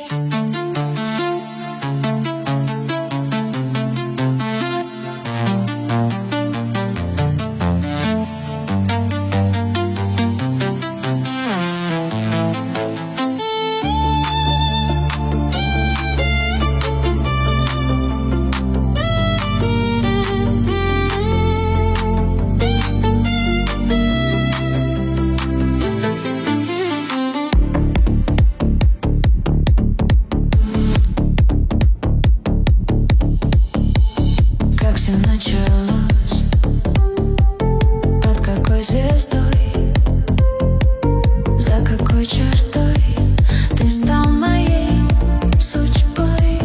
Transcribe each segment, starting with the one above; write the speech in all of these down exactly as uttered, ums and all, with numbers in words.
Началось, под какой звездой, за какой чертой ты стал моей судьбой,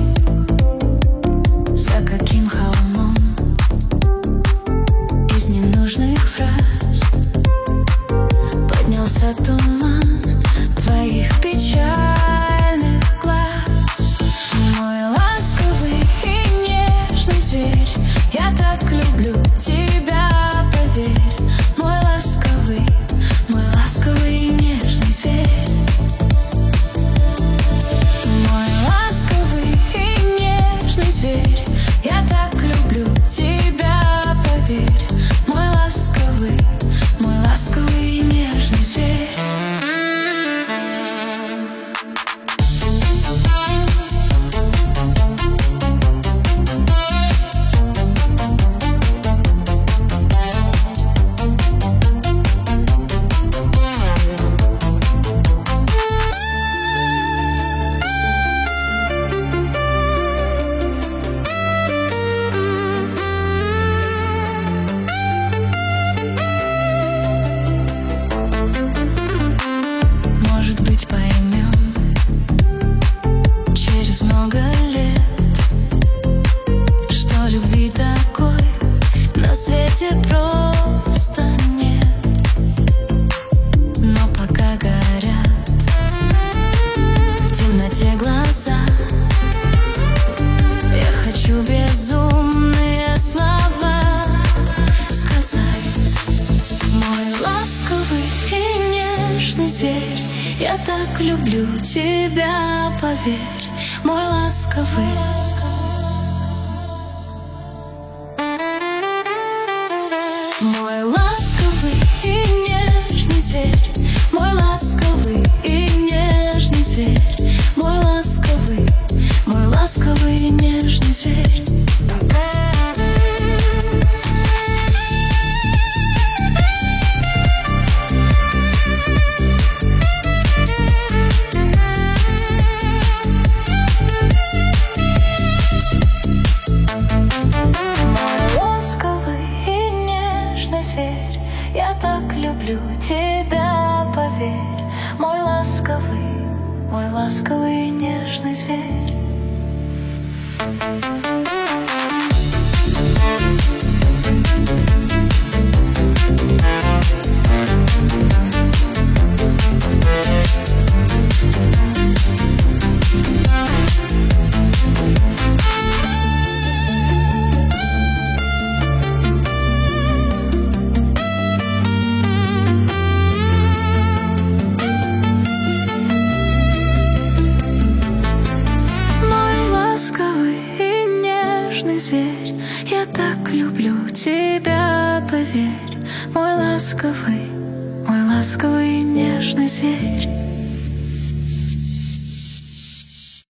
за каким холмом из ненужных фраз поднялся туман твоих печальных глаз. Мой ласковый и нежный зверь, я так люблю тебя, поверь. Мой ласковый, мой ласковый и нежный зверь. Мой ласковый и нежный зверь, я так люблю тебя, поверь. Мой ласковый, мой ласковый и нежный зверь. Просто нет, но пока горят в темноте глаза, я хочу безумные слова сказать. Мой ласковый и нежный зверь, я так люблю тебя, поверь. Мой ласковый, мой ласковый и нежный зверь, мой ласковый и нежный зверь, мой ласковый, мой ласковый и нежный зверь. Я так люблю тебя, поверь. Мой ласковый, мой ласковый и нежный зверь.